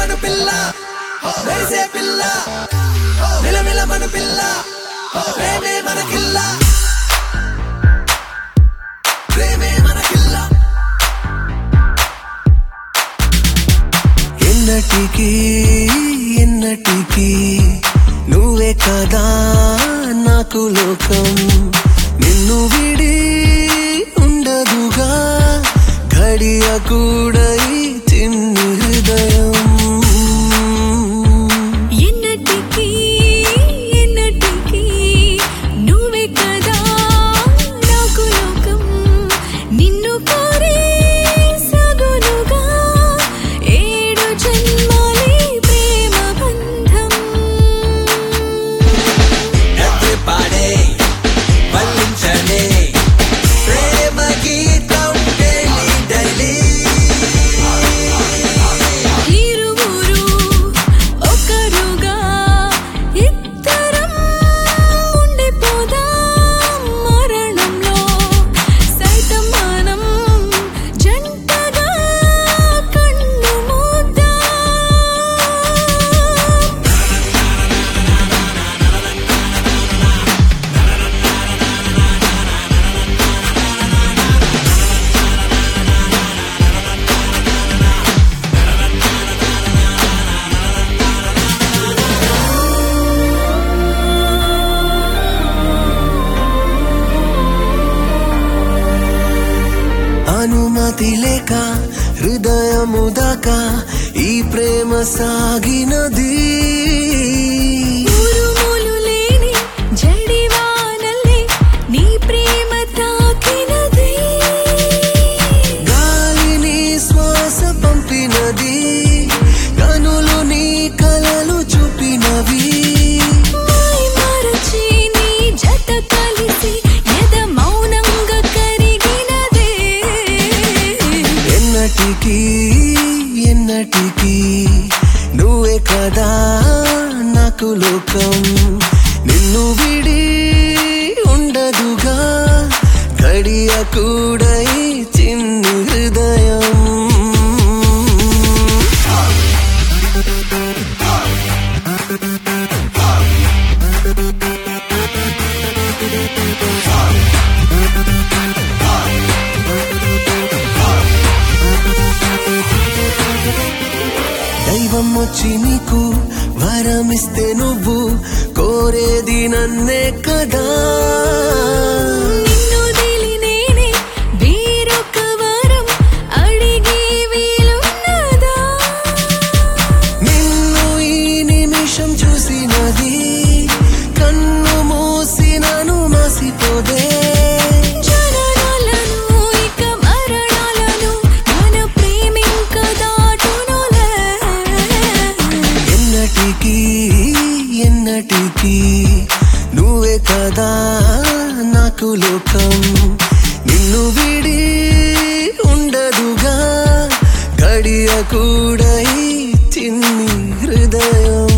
మను పిల్ల వేసే పిల్ల మిలమిల మను పిల్ల ప్రేమే మనకిల్ల ప్రేమే మనకిల్ల ఎన్నటికీ ఎన్నటికీ నువ్వే కదా నాకు లోకం నిన్ను విడి ఉండదుగా ఘడియ కూడా ఈ చిన్ని హృదయం ఎన్నటికీ ఎన్నటికీ నువ్వే కదా నాకు లోకం నిన్ను కోరి సగునుగా ఏడు జన్మలే ప్రేమ బంధం ఎవ్రీబడీ వల్లించలే ప్రేమ గీతం డైలీ డైలీ ఇరువురు ఒకరుగా ఇద్దరం ఉండిపోదాం మరణంలో సైతం మనం జంటగా కన్ను మూద్దాం అనుమతి లేక హృదయము దాకా ఈ ప్రేమ సాగినది ఊరుమూలు లేని జడివానల్లే నీ ప్రేమ తాకినది గాలిని శ్వాస పంపినది కనులు నీ కలలు చూపినవి మాయ మరచి నీ జత కలిసి ఎద మౌనంగా కరిగినదే ఎన్నటికీ ఎన్నటికీ నువ్వే కదా నాకు లోకం నిన్ను విడి ఉండదుగా గడియ కూడా ఈ చిన్ని హృదయం దైవం వచ్చి నీకు వరమిస్తే నువ్వు కోరేది నన్నే కదా నిన్ను దిలి నేనే వేరొక వరం అడిగే వీలున్నదా నిన్ను ఈ నిమిషం చూసినది కన్ను మూసినను మసిపోదే జననాలను ఇక మరణాలను మన ప్రేమింక దాటునులే ఎన్నటికీ ఎన్నటికీ నువ్వే కదా నాకు లోకం నిన్ను విడి ఉండదుగా గడియ కూడా ఈ చిన్ని హృదయం